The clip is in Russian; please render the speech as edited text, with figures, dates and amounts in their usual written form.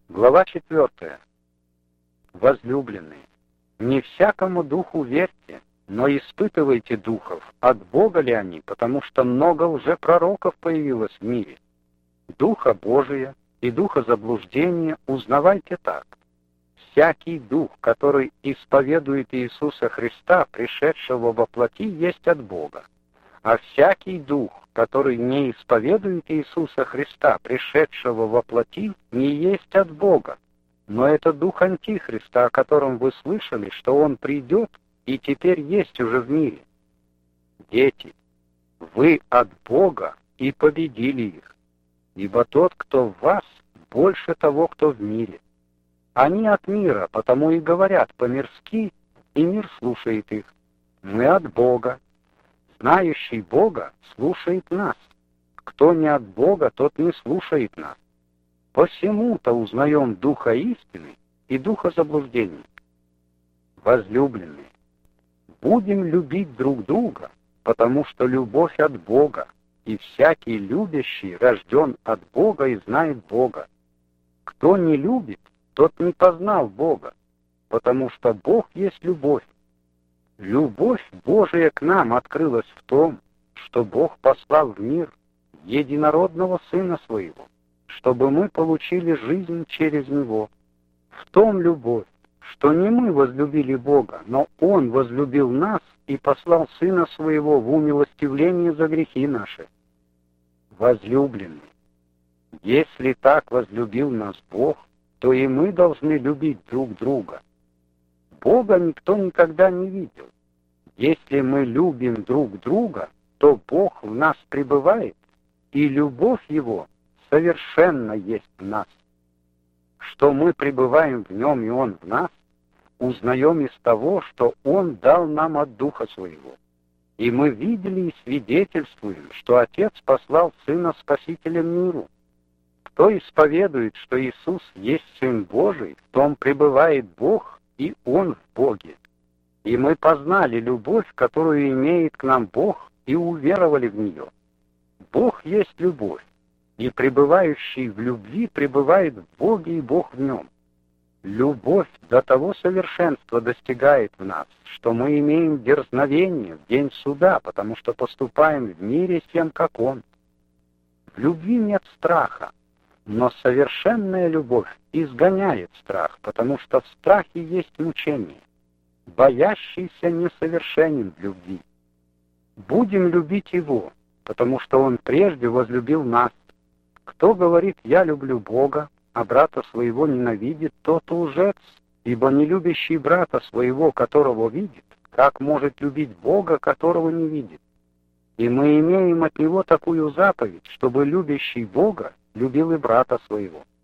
Глава 4. Возлюбленные, не всякому духу верьте, но испытывайте духов, от Бога ли они, потому что много лжепророков появилось в мире. Духа Божия и духа заблуждения узнавайте так. Всякий дух, который исповедует Иисуса Христа, пришедшего во плоти, есть от Бога. А всякий дух, который не исповедует Иисуса Христа, пришедшего во плоти, не есть от Бога. Но это дух Антихриста, о котором вы слышали, что он придет и теперь есть уже в мире. Дети, вы от Бога и победили их, ибо тот, кто в вас, больше того, кто в мире. Они от мира, потому и говорят по-мирски, и мир слушает их. Мы от Бога. Знающий Бога слушает нас. Кто не от Бога, тот не слушает нас. Посему-то узнаем духа истины и духа заблуждений. Возлюбленные, будем любить друг друга, потому что любовь от Бога, и всякий любящий рожден от Бога и знает Бога. Кто не любит, тот не познал Бога, потому что Бог есть любовь. Любовь Божия к нам открылась в том, что Бог послал в мир единородного Сына Своего, чтобы мы получили жизнь через Него. В том любовь, что не мы возлюбили Бога, но Он возлюбил нас и послал Сына Своего в умилостивление за грехи наши. Возлюбленные, если так возлюбил нас Бог, то и мы должны любить друг друга. Бога никто никогда не видел. Если мы любим друг друга, то Бог в нас пребывает, и любовь Его совершенно есть в нас. Что мы пребываем в Нем, и Он в нас, узнаем из того, что Он дал нам от Духа Своего. И мы видели и свидетельствуем, что Отец послал Сына Спасителя миру. Кто исповедует, что Иисус есть Сын Божий, в том пребывает Бог, и Он в Боге. И мы познали любовь, которую имеет к нам Бог, и уверовали в нее. Бог есть любовь, и пребывающий в любви пребывает в Боге, и Бог в нем. Любовь до того совершенства достигает в нас, что мы имеем дерзновение в день суда, потому что поступаем в мире с тем, как Он. В любви нет страха, но совершенная любовь изгоняет страх, потому что в страхе есть мучение. Боящийся несовершенен в любви. Будем любить Его, потому что Он прежде возлюбил нас. Кто говорит «я люблю Бога», а брата своего ненавидит, тот лжец, ибо не любящий брата своего, которого видит, как может любить Бога, которого не видит? И мы имеем от Него такую заповедь, чтобы любящий Бога любил и брата своего.